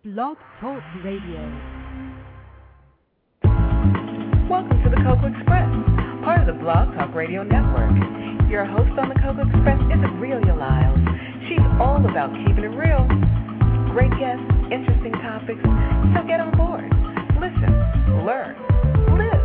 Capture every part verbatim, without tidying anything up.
Blog Talk Radio. Welcome to the Cocoa Express, part of the Blog Talk Radio Network. Your host on the Cocoa Express is Aurelia Lyles. She's all about keeping it real. Great guests, interesting topics, so get on board. Listen, learn, live.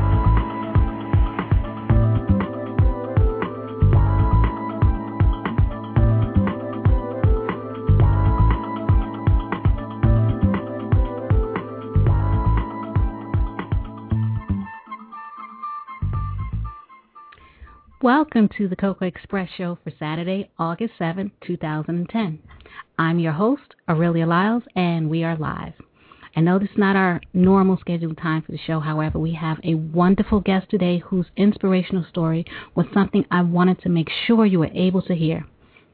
Welcome to the Cocoa Express show for Saturday, August seventh, two thousand ten. I'm your host, Aurelia Lyles, and we are live. I know this is not our normal scheduled time for the show. However, we have a wonderful guest today whose inspirational story was something I wanted to make sure you were able to hear.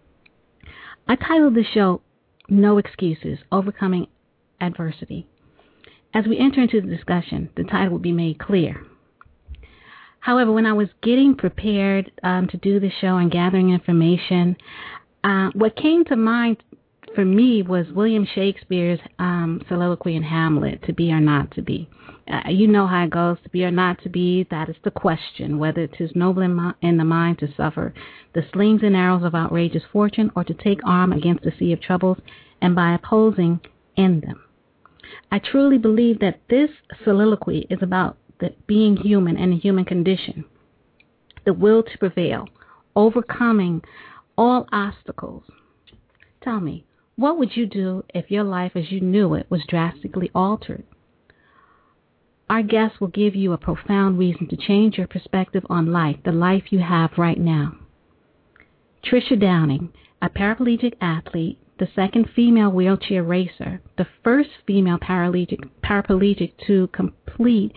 I titled the show, No Excuses, Overcoming Adversity. As we enter into the discussion, the title will be made clear. However, when I was getting prepared um, to do the show and gathering information, uh, what came to mind for me was William Shakespeare's um, soliloquy in Hamlet, to be or not to be. Uh, you know how it goes, to be or not to be, that is the question, whether it is noble in, mi- in the mind to suffer the slings and arrows of outrageous fortune or to take arm against the sea of troubles and by opposing end them. I truly believe that this soliloquy is about the being human and the human condition, the will to prevail, overcoming all obstacles. Tell me, what would you do if your life as you knew it was drastically altered? Our guest will give you a profound reason to change your perspective on life, the life you have right now. Tricia Downing, a paraplegic athlete, the second female wheelchair racer, the first female paraplegic, paraplegic to complete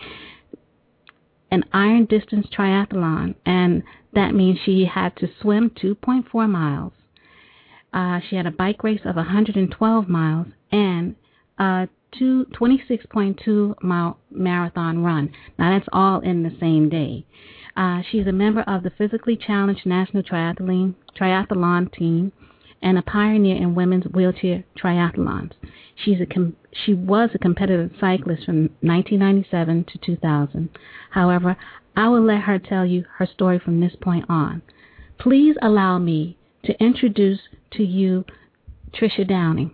an iron distance triathlon, and that means she had to swim two point four miles. Uh, she had a bike race of one hundred twelve miles and a twenty-six point two mile marathon run. Now, that's all in the same day. Uh, she's a member of the Physically Challenged National Triathlon, Triathlon Team and a pioneer in women's wheelchair triathlons. She's a com- she was a competitive cyclist from nineteen ninety-seven to two thousand. However, I will let her tell you her story from this point on. Please allow me to introduce to you Tricia Downing.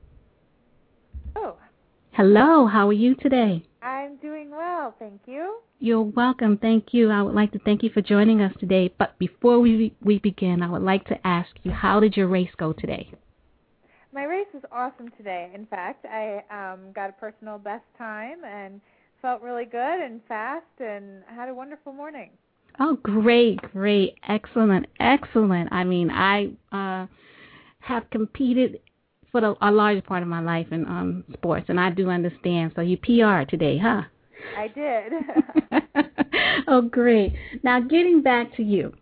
Oh. Hello, how are you today? I'm doing well, thank you. You're welcome. Thank you. I would like to thank you for joining us today. But before we we begin, I would like to ask you, how did your race go today? My race was awesome today. In fact, I um, got a personal best time and felt really good and fast and had a wonderful morning. Oh, great, great, excellent, excellent. I mean, I uh, have competed for the, a large part of my life in um, sports, and I do understand. So you P R today, huh? I did. Oh, great. Now, getting back to you,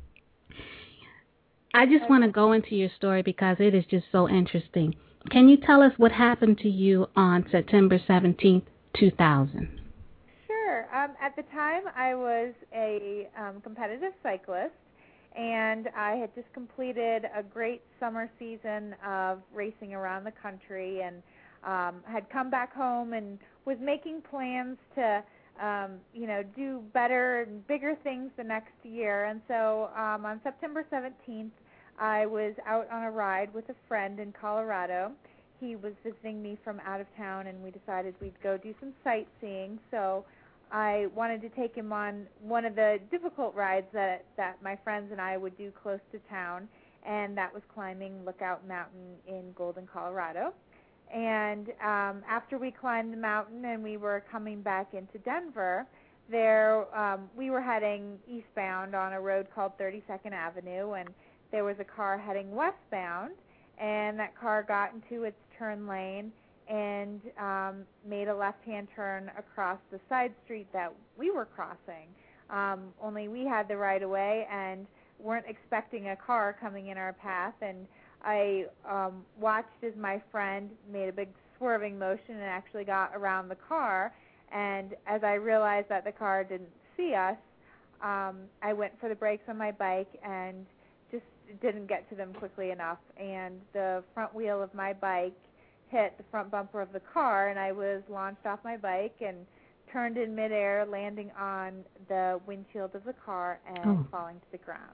I just want to go into your story because it is just so interesting. Can you tell us what happened to you on September seventeenth, two thousand? Sure. Um, at the time, I was a um, competitive cyclist, and I had just completed a great summer season of racing around the country and um, had come back home and was making plans to, um, you know, do better and bigger things the next year. And so um, on September seventeenth, I was out on a ride with a friend in Colorado. He was visiting me from out of town, and we decided we'd go do some sightseeing. So I wanted to take him on one of the difficult rides that, that my friends and I would do close to town, and that was climbing Lookout Mountain in Golden, Colorado. And um, after we climbed the mountain and we were coming back into Denver, there um, we were heading eastbound on a road called thirty-second Avenue, and there was a car heading westbound, and that car got into its turn lane and um, made a left-hand turn across the side street that we were crossing. Um, only we had the right-of-way and weren't expecting a car coming in our path, and I um, watched as my friend made a big swerving motion and actually got around the car, and as I realized that the car didn't see us, um, I went for the brakes on my bike and just didn't get to them quickly enough, and the front wheel of my bike hit the front bumper of the car, and I was launched off my bike and turned in midair, landing on the windshield of the car and oh. falling to the ground.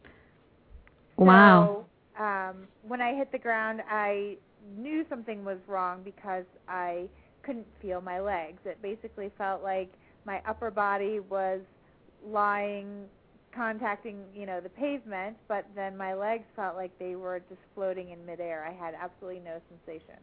Wow. So um, when I hit the ground, I knew something was wrong because I couldn't feel my legs. It basically felt like my upper body was lying, contacting, you know, the pavement, but then my legs felt like they were just floating in midair. I had absolutely no sensation.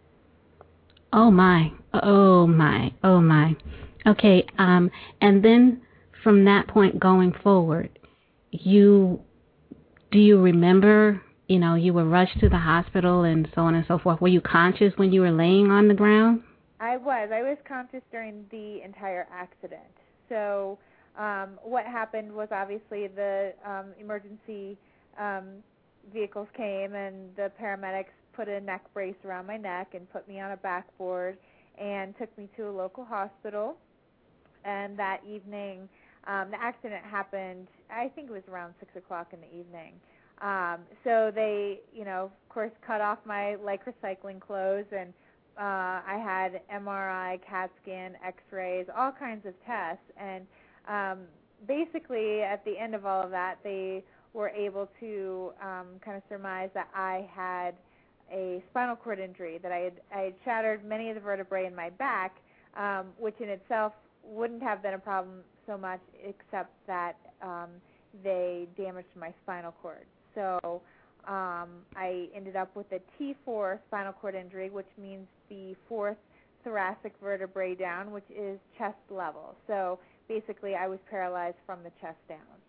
Oh my, oh my, oh my. Okay, um, and then from that point going forward, you, do you remember, you know, you were rushed to the hospital and so on and so forth. Were you conscious when you were laying on the ground? I was. I was conscious during the entire accident. So um, what happened was obviously the um, emergency um, vehicles came and the paramedics put a neck brace around my neck and put me on a backboard and took me to a local hospital. And that evening, um, the accident happened, I think it was around six o'clock in the evening. Um, so they, you know, of course, cut off my Lycra cycling clothes, and uh, I had M R I, CAT scan, X-rays, all kinds of tests. And um, basically, at the end of all of that, they were able to um, kind of surmise that I had a spinal cord injury, that I had, I had shattered many of the vertebrae in my back, um, which in itself wouldn't have been a problem so much, except that um, they damaged my spinal cord. So um, I ended up with a T four spinal cord injury, which means the fourth thoracic vertebrae down, which is chest level. So basically, I was paralyzed from the chest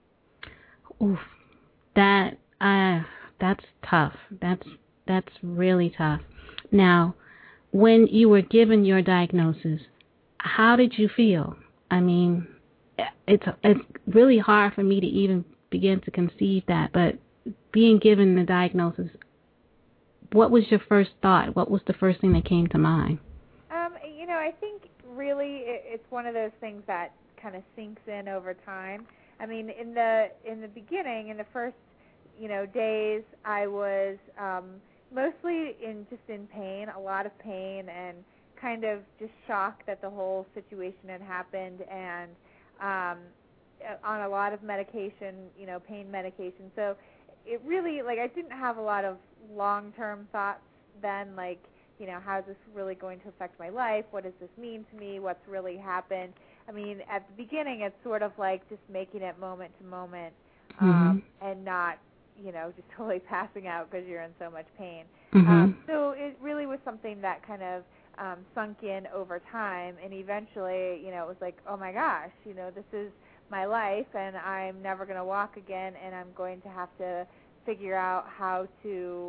down. Oof, that uh, that's tough. That's that's really tough. Now, when you were given your diagnosis, how did you feel? I mean, it's it's really hard for me to even begin to conceive that, but being given the diagnosis, what was your first thought? What was the first thing that came to mind? Um, you know, I think really it, it's one of those things that kind of sinks in over time. I mean, in the in the beginning, in the first, you know, days, I was um, mostly in just in pain, a lot of pain, and kind of just shocked that the whole situation had happened, and um, on a lot of medication, you know, pain medication. So it really, like, I didn't have a lot of long-term thoughts then, like, you know, how is this really going to affect my life? What does this mean to me? What's really happened? I mean, at the beginning, it's sort of like just making it moment to moment, um, mm-hmm. and not, you know, just totally passing out because you're in so much pain. Mm-hmm. Um, so it really was something that kind of um, sunk in over time, and eventually, you know, it was like, oh my gosh, you know, this is my life, and I'm never going to walk again, and I'm going to have to figure out how to,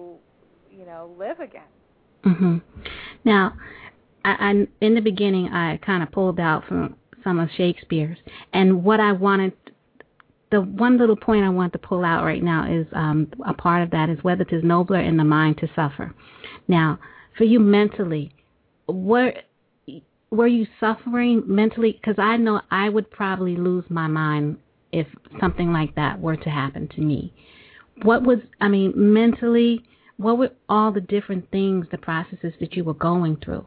you know, live again. Mm-hmm. Now, I, I, in the beginning, I kind of pulled out from some of Shakespeare's, and what I wanted, the one little point I want to pull out right now is um, a part of that is whether 'tis nobler in the mind to suffer. Now, for you mentally, were were you suffering mentally? Because I know I would probably lose my mind if something like that were to happen to me. What was, I mean, mentally, what were all the different things, the processes that you were going through?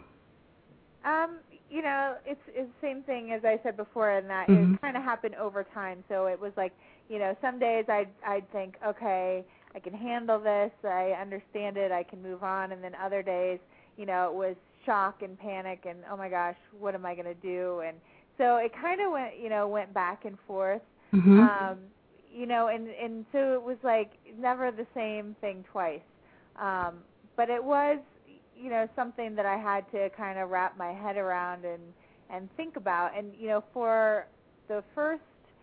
Um, you know, it's, it's the same thing as I said before, in that Mm-hmm. it kind of happened over time. So it was like, you know, some days I'd, I'd think, okay, I can handle this, I understand it, I can move on. And then other days, you know, it was shock and panic and, oh my gosh, what am I going to do? And so it kind of went, you know, went back and forth. Mm-hmm. Um, you know, and, and so it was like never the same thing twice. Um, but it was, you know, something that I had to kind of wrap my head around and, and think about. And, you know, for the first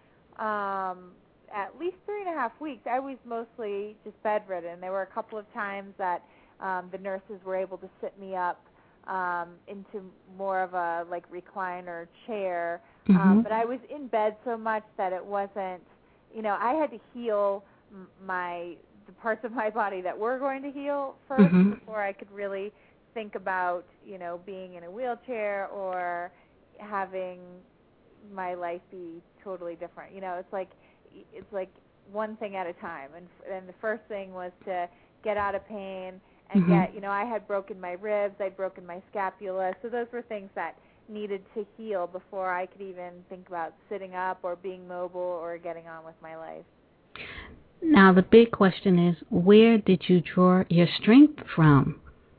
um, at least three and a half weeks, I was mostly just bedridden. There were a couple of times that um, the nurses were able to sit me up um, into more of a, like, recliner chair. Mm-hmm. Um, but I was in bed so much that it wasn't, you know, I had to heal m- my the parts of my body that were going to heal first mm-hmm. before I could really think about, you know, being in a wheelchair or having my life be totally different. You know, it's like it's like one thing at a time. And and the first thing was to get out of pain and mm-hmm. yet, you know, I had broken my ribs, I'd broken my scapula, so those were things that needed to heal before I could even think about sitting up or being mobile or getting on with my life. Now, the big question is, where did you draw your strength from?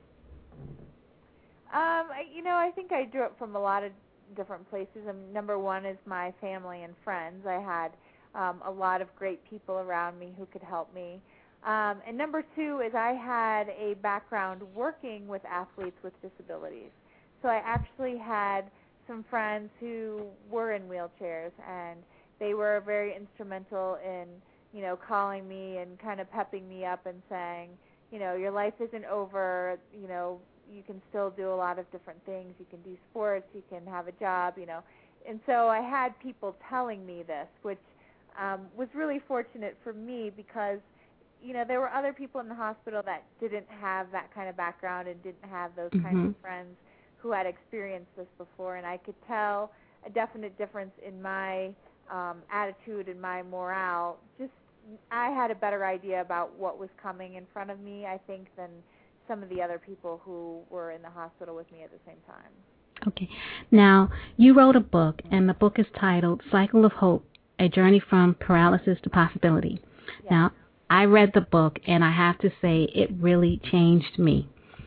Um, I, you know, I think I drew it from a lot of different places. Um, number one is my family and friends. I had um, a lot of great people around me who could help me. Um, and number two is I had a background working with athletes with disabilities. So I actually had some friends who were in wheelchairs, and they were very instrumental in, you know, calling me and kind of pepping me up and saying, you know, your life isn't over, you know, you can still do a lot of different things. You can do sports, you can have a job, you know. And so I had people telling me this, which um, was really fortunate for me because, you know, there were other people in the hospital that didn't have that kind of background and didn't have those mm-hmm. kinds of friends who had experienced this before. And I could tell a definite difference in my um, attitude and my morale. Just I had a better idea about what was coming in front of me, I think, than some of the other people who were in the hospital with me at the same time. Okay. Now, you wrote a book, and the book is titled Cycle of Hope, A Journey from Paralysis to Possibility. Yes. Now, I read the book, and I have to say it really changed me.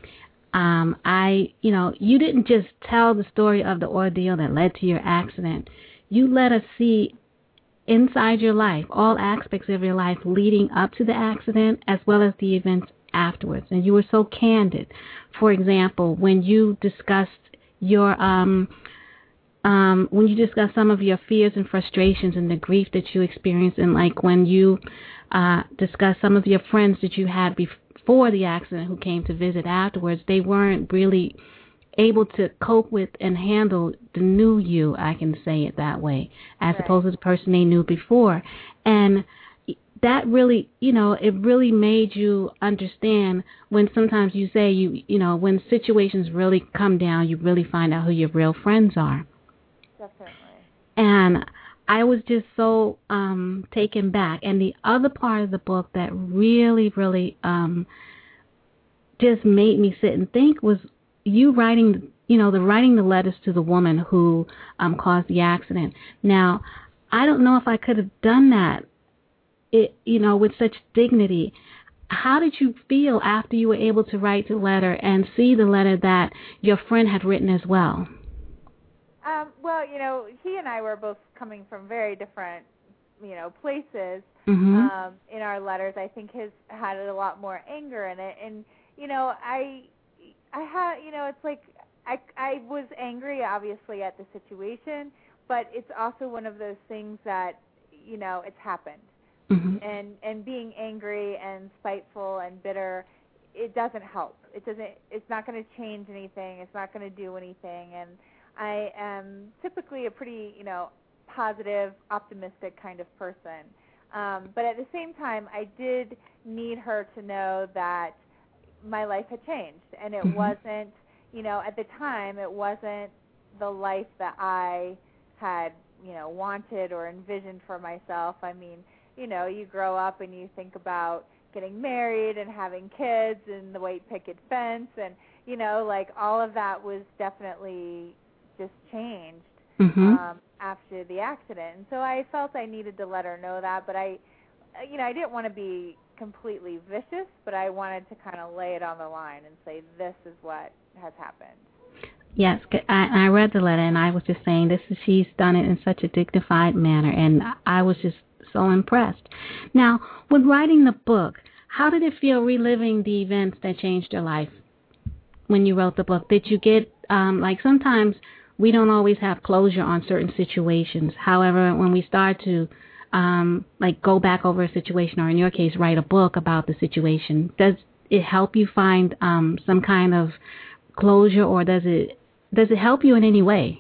Um, I, you know, you didn't just tell the story of the ordeal that led to your accident. You let us see inside your life, all aspects of your life leading up to the accident as well as the events afterwards. And you were so candid. For example, when you discussed your, um, um, when you discussed some of your fears and frustrations and the grief that you experienced, and like when you uh, discussed some of your friends that you had before, before the accident who came to visit afterwards, they weren't really able to cope with and handle the new you, I can say it that way, as right. opposed to the person they knew before. And that really, you know, it really made you understand when sometimes you say, you, you know, when situations really come down, you really find out who your real friends are. Definitely. And I was just so um, taken back. And the other part of the book that really, really um, just made me sit and think was you writing, you know, the writing the letters to the woman who um, caused the accident. Now, I don't know if I could have done that, it, you know, with such dignity. How did you feel after you were able to write the letter and see the letter that your friend had written as well? Um, well, you know, he and I were both coming from very different, you know, places mm-hmm. um, in our letters. I think his had a lot more anger in it, and you know, I, I had, you know, it's like I, I was angry, obviously, at the situation, but it's also one of those things that, you know, it's happened, mm-hmm. and and being angry and spiteful and bitter, it doesn't help. It doesn't. It's not going to change anything. It's not going to do anything, and I am typically a pretty, you know, positive, optimistic kind of person. Um, but at the same time, I did need her to know that my life had changed. And it mm-hmm. wasn't, you know, at the time, it wasn't the life that I had, you know, wanted or envisioned for myself. I mean, you know, you grow up and you think about getting married and having kids and the white picket fence. And, you know, like all of that was definitely just changed mm-hmm. um, after the accident. And so I felt I needed to let her know that, but I, you know, I didn't want to be completely vicious, but I wanted to kind of lay it on the line and say, this is what has happened. Yes, I, I read the letter, and I was just saying, this is, she's done it in such a dignified manner, and I was just so impressed. Now, when writing the book, how did it feel reliving the events that changed your life when you wrote the book? Did you get, um, like sometimes we don't always have closure on certain situations. However, when we start to um, like go back over a situation, or in your case, write a book about the situation, does it help you find um, some kind of closure, or does it does it help you in any way?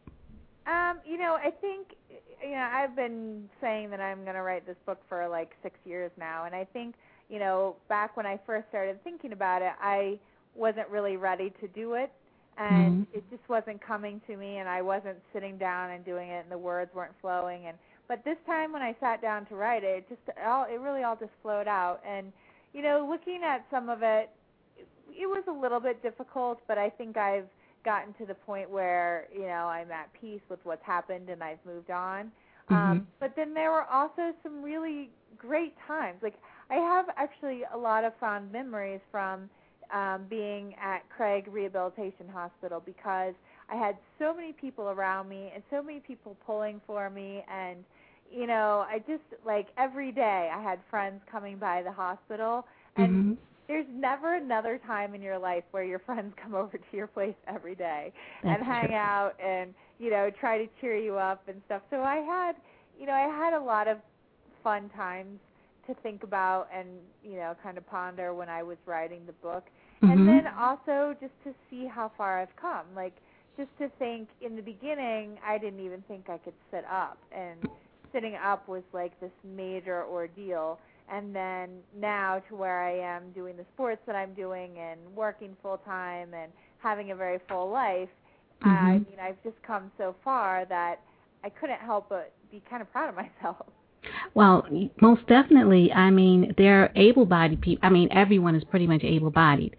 Um, you know, I think, you know, I've been saying that I'm going to write this book for like six years now, and I think, you know, back when I first started thinking about it, I wasn't really ready to do it. And mm-hmm. it just wasn't coming to me, and I wasn't sitting down and doing it, and the words weren't flowing. And but this time when I sat down to write it, it just all it really all just flowed out. And you know, looking at some of it, it was a little bit difficult, but I think I've gotten to the point where, you know, I'm at peace with what's happened and I've moved on. Mm-hmm. Um, but then there were also some really great times. Like, I have actually a lot of fond memories from um, being at Craig Rehabilitation Hospital, because I had so many people around me and so many people pulling for me. And, you know, I just, like, every day I had friends coming by the hospital. And mm-hmm. there's never another time in your life where your friends come over to your place every day That's and hang true. out and, you know, try to cheer you up and stuff. So I had, you know, I had a lot of fun times to think about and, you know, kind of ponder when I was writing the book. Mm-hmm. And then also just to see how far I've come. Like, just to think, in the beginning, I didn't even think I could sit up. And sitting up was like this major ordeal. And then now to where I am doing the sports that I'm doing and working full-time and having a very full life, Mm-hmm. I mean, I've just come so far that I couldn't help but be kind of proud of myself. Well, most definitely. I mean, there are able-bodied people. I mean, everyone is pretty much able-bodied.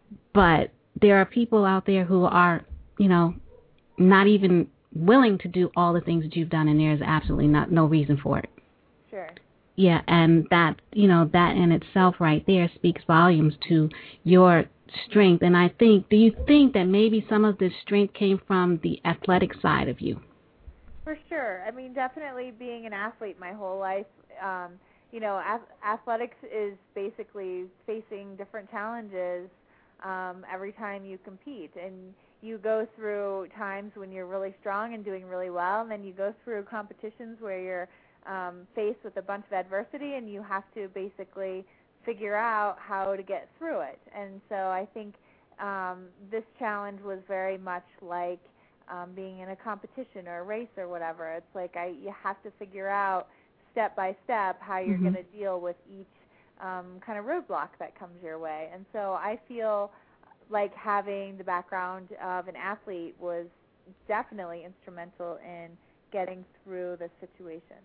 But there are people out there who are, you know, not even willing to do all the things that you've done, and there's absolutely not no reason for it. Sure. Yeah, and that, you know, that in itself right there speaks volumes to your strength. And I think, do you think that maybe some of this strength came from the athletic side of you? For sure. I mean, definitely being an athlete my whole life, um, you know, ath- athletics is basically facing different challenges um, every time you compete. And you go through times when you're really strong and doing really well, and then you go through competitions where you're um, faced with a bunch of adversity, and you have to basically figure out how to get through it. And so I think um, this challenge was very much like Um, being in a competition or a race or whatever. It's like I, you have to figure out step by step how you're Mm-hmm. going to deal with each um, kind of roadblock that comes your way. And so I feel like having the background of an athlete was definitely instrumental in getting through the situation.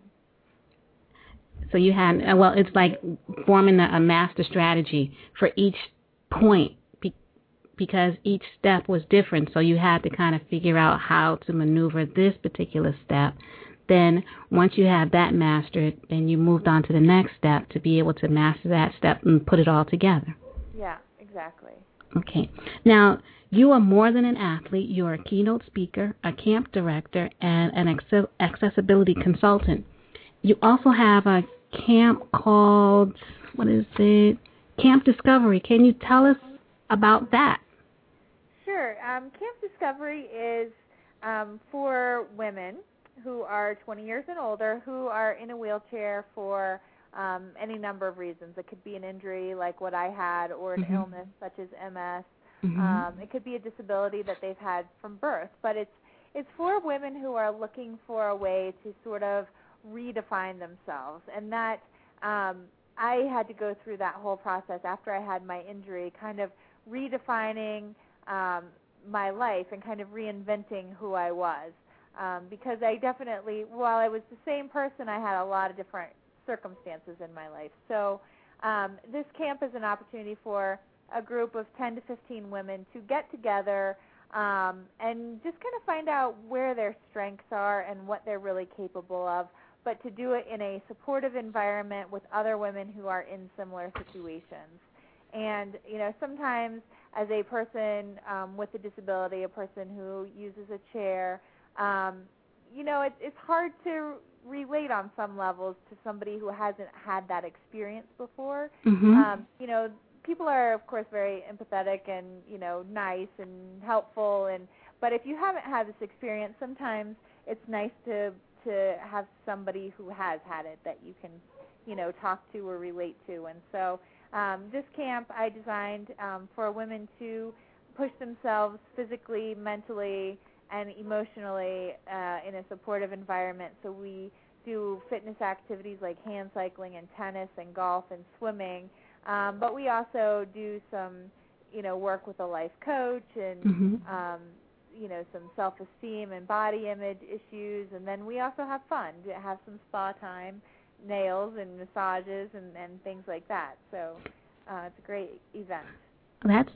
So you had, well, it's like forming a, a master strategy for each point, because each step was different, so you had to kind of figure out how to maneuver this particular step. Then once you have that mastered, then you moved on to the next step to be able to master that step and put it all together. Yeah, exactly. Okay. Now, you are more than an athlete. You're a keynote speaker, a camp director, and an acce- accessibility consultant. You also have a camp called, what is it? Camp Discovery. Can you tell us about that? Sure. Um, Camp Discovery is um, for women who are twenty years and older who are in a wheelchair for um, any number of reasons. It could be an injury like what I had, or an Mm-hmm. illness such as M S. Mm-hmm. Um, it could be a disability that they've had from birth. But it's it's for women who are looking for a way to sort of redefine themselves. And that um, I had to go through that whole process after I had my injury, kind of redefining um, my life and kind of reinventing who I was. Um, because I definitely, while I was the same person, I had a lot of different circumstances in my life. So um, this camp is an opportunity for a group of ten to fifteen women to get together um, and just kind of find out where their strengths are and what they're really capable of, but to do it in a supportive environment with other women who are in similar situations. And, you know, sometimes as a person um, with a disability, a person who uses a chair, um, you know, it, it's hard to relate on some levels to somebody who hasn't had that experience before. Mm-hmm. Um, you know, people are, of course, very empathetic and, you know, nice and helpful. And but if you haven't had this experience, sometimes it's nice to to have somebody who has had it that you can, you know, talk to or relate to. And so um, this camp I designed um, for women to push themselves physically, mentally, and emotionally uh, in a supportive environment. So we do fitness activities like hand cycling and tennis and golf and swimming, um, but we also do some, you know, work with a life coach and, Mm-hmm. um, you know, some self-esteem and body image issues, and then we also have fun. We have some spa time, nails and massages and, and things like that. So uh, it's a great event. That's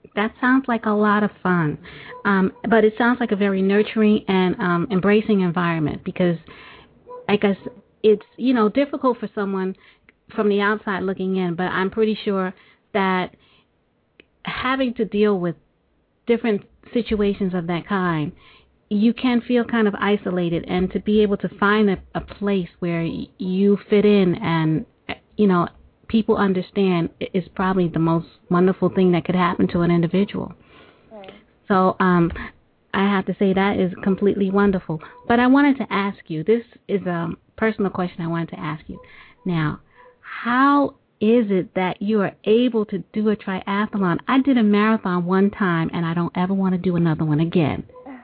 That sounds like a lot of fun. Um, but it sounds like a very nurturing and um, embracing environment because I guess it's, you know, difficult for someone from the outside looking in, but I'm pretty sure that having to deal with different situations of that kind, you can feel kind of isolated, and to be able to find a, a place where y- you fit in and, you know, people understand is probably the most wonderful thing that could happen to an individual. Right. So um, I have to say that is completely wonderful. But I wanted to ask you, this is a personal question I wanted to ask you. Now, how is it that you are able to do a triathlon? I did a marathon one time, and I don't ever want to do another one again.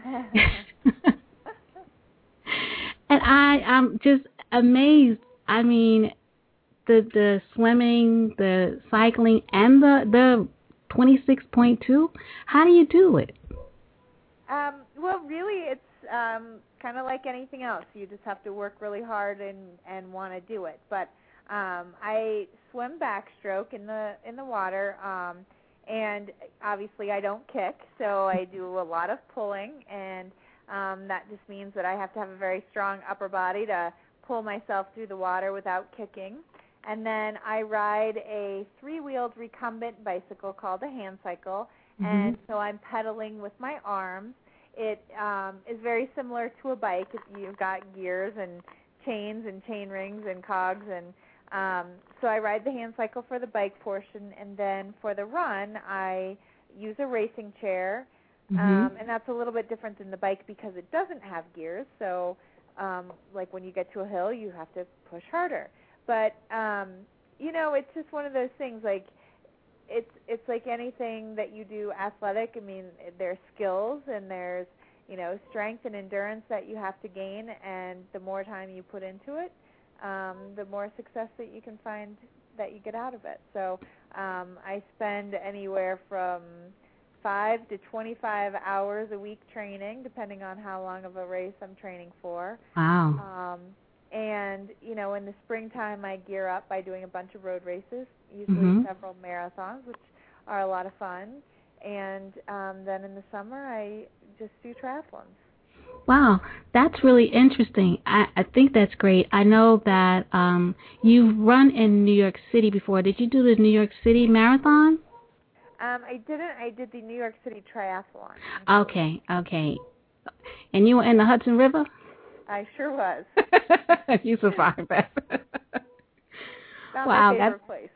And I, I'm just amazed. I mean, the the swimming, the cycling, and the the twenty-six point two. How do you do it? Um, well, really, it's um, kind of like anything else. You just have to work really hard and, and want to do it. But um, I swim backstroke in the in the water, um, and obviously I don't kick, so I do a lot of pulling, and um, that just means that I have to have a very strong upper body to pull myself through the water without kicking. And then I ride a three-wheeled recumbent bicycle called a hand cycle, mm-hmm. and so I'm pedaling with my arms. It um, is very similar to a bike. You've got gears and chains and chain rings and cogs, and um, so I ride the hand cycle for the bike portion, and then for the run, I use a racing chair, mm-hmm. um, and that's a little bit different than the bike because it doesn't have gears. So, um, like when you get to a hill, you have to push harder. But, um, you know, it's just one of those things, like, it's it's like anything that you do athletic. I mean, there's skills and there's, you know, strength and endurance that you have to gain, and the more time you put into it, um, the more success that you can find that you get out of it. So um, I spend anywhere from five to twenty-five hours a week training, depending on how long of a race I'm training for. Wow. Um, And, you know, in the springtime, I gear up by doing a bunch of road races, usually mm-hmm. several marathons, which are a lot of fun. And um, then in the summer, I just do triathlons. Wow, that's really interesting. I, I think that's great. I know that um, you've run in New York City before. Did you do the New York City Marathon? Um, I didn't. I did the New York City Triathlon. Okay, okay. And you were in the Hudson River? I sure was. You survived that. Not wow, my favorite that's place.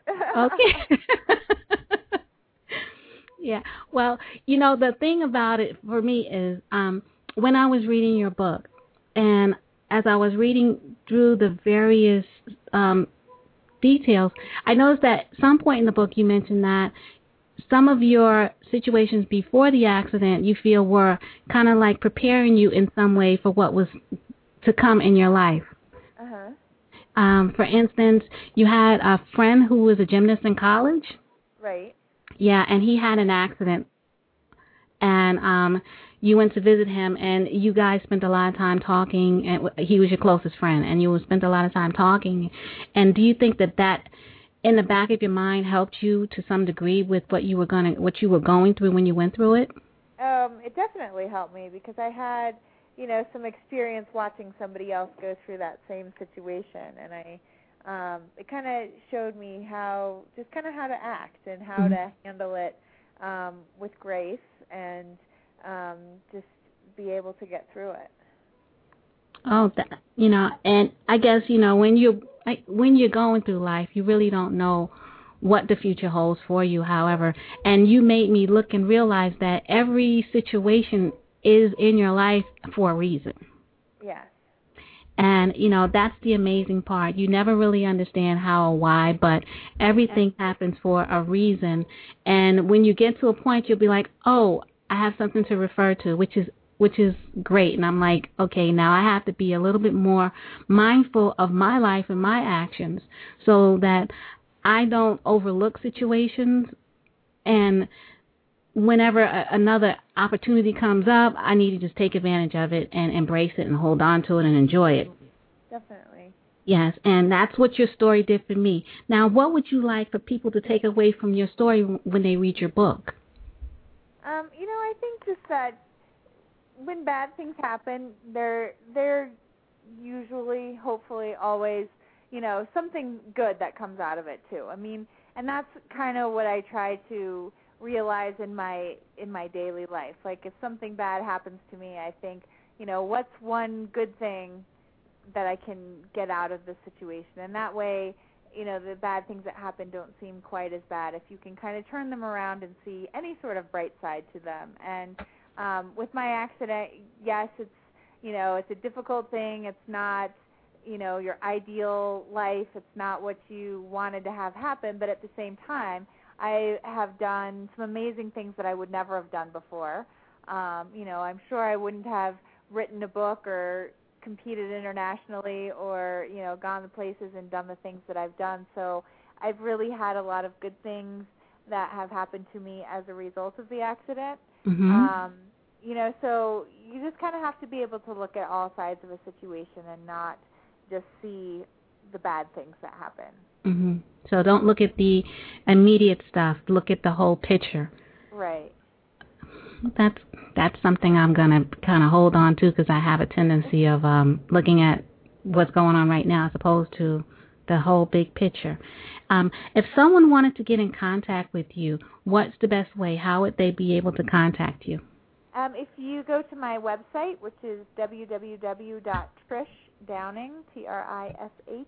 Okay. Yeah. Well, you know, the thing about it for me is um, when I was reading your book, and as I was reading through the various um, details, I noticed that at some point in the book you mentioned that some of your situations before the accident you feel were kind of like preparing you in some way for what was to come in your life. Uh-huh. Um, for instance, you had a friend who was a gymnast in college. Right. Yeah, and he had an accident, and um, you went to visit him, and you guys spent a lot of time talking, and he was your closest friend, and you spent a lot of time talking. And do you think that that, in the back of your mind, helped you to some degree with what you were gonna, what you were going through when you went through it? Um, it definitely helped me because I had, you know, some experience watching somebody else go through that same situation, and I, um, it kind of showed me how, just kind of how to act and how mm-hmm. to handle it um, with grace and um, just be able to get through it. Oh, that, you know, and I guess, you know, when you when you're going through life, you really don't know what the future holds for you. However, and you made me look and realize that every situation is in your life for a reason. Yes. And, you know, that's the amazing part. You never really understand how or why, but everything happens for a reason. And when you get to a point, you'll be like, oh, I have something to refer to, which is which is great. And I'm like, okay, now I have to be a little bit more mindful of my life and my actions so that I don't overlook situations, and whenever a, another opportunity comes up, I need to just take advantage of it and embrace it and hold on to it and enjoy it. Definitely. Yes, and that's what your story did for me. Now, what would you like for people to take away from your story when they read your book? Um, you know, I think just that when bad things happen, they're they're usually, hopefully, always, you know, something good that comes out of it too. I mean, and that's kind of what I try to realize in my in my daily life. Like, if something bad happens to me, I think, you know, what's one good thing that I can get out of the situation? And that way, you know, the bad things that happen don't seem quite as bad if you can kind of turn them around and see any sort of bright side to them. And um, with my accident, yes, it's, you know, it's a difficult thing. It's not, you know, your ideal life. It's not what you wanted to have happen. But at the same time, I have done some amazing things that I would never have done before. Um, you know, I'm sure I wouldn't have written a book or competed internationally or, you know, gone to places and done the things that I've done. So I've really had a lot of good things that have happened to me as a result of the accident. Mm-hmm. Um, you know, so you just kind of have to be able to look at all sides of a situation and not just see the bad things that happen. Mm-hmm. So don't look at the immediate stuff. Look at the whole picture. Right. That's that's something I'm going to kind of hold on to, because I have a tendency of um, looking at what's going on right now as opposed to the whole big picture. Um, if someone wanted to get in contact with you, what's the best way? How would they be able to contact you? Um, if you go to my website, which is w w w dot trish downing, T R I S H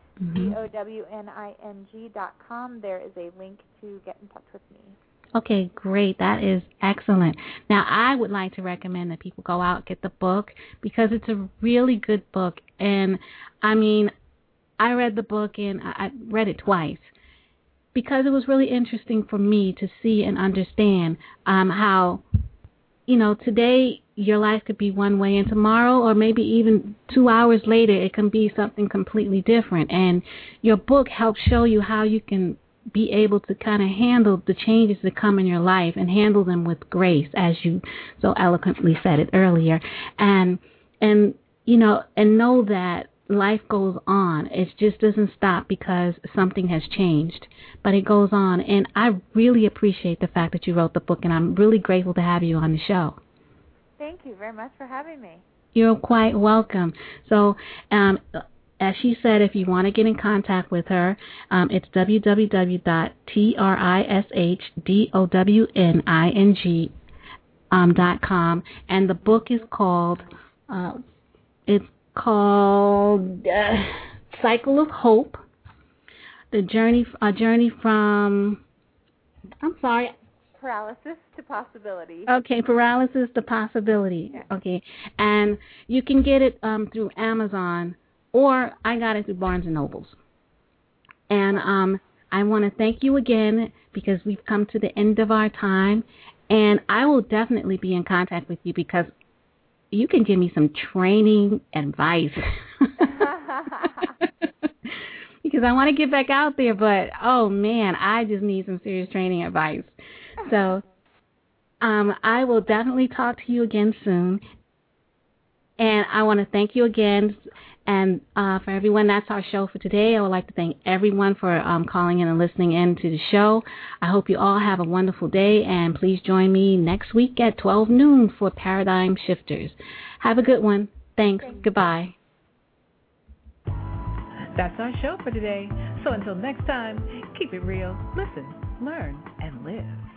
D O W N I N G dot com, there is a link to get in touch with me. Okay, great. That is excellent. Now, I would like to recommend that people go out and get the book, because it's a really good book. And, I mean, I read the book, and I read it twice, because it was really interesting for me to see and understand um, how, you know, today your life could be one way, and tomorrow, or maybe even two hours later, it can be something completely different. And your book helps show you how you can be able to kind of handle the changes that come in your life and handle them with grace, as you so eloquently said it earlier. And, and you know, and know that life goes on. It just doesn't stop because something has changed, but it goes on. And I really appreciate the fact that you wrote the book, and I'm really grateful to have you on the show. Thank you very much for having me. You're quite welcome. So, um, as she said, if you want to get in contact with her, um, it's w w w dot trish downing um, dot com, and the book is called uh, it's called uh, Cycle of Hope: The Journey, a Journey from I'm sorry. Paralysis to Possibility. Okay, Paralysis to Possibility. Yeah. Okay, and you can get it um, through Amazon. Or I got it through Barnes and Nobles. And um, I want to thank you again, because we've come to the end of our time. And I will definitely be in contact with you, because you can give me some training advice. Because I want to get back out there, but, oh, man, I just need some serious training advice. So um, I will definitely talk to you again soon. And I want to thank you again. And uh, for everyone, that's our show for today. I would like to thank everyone for um, calling in and listening in to the show. I hope you all have a wonderful day, and please join me next week at twelve noon for Paradigm Shifters. Have a good one. Thanks. Thanks. Goodbye. That's our show for today. So until next time, keep it real, listen, learn, and live.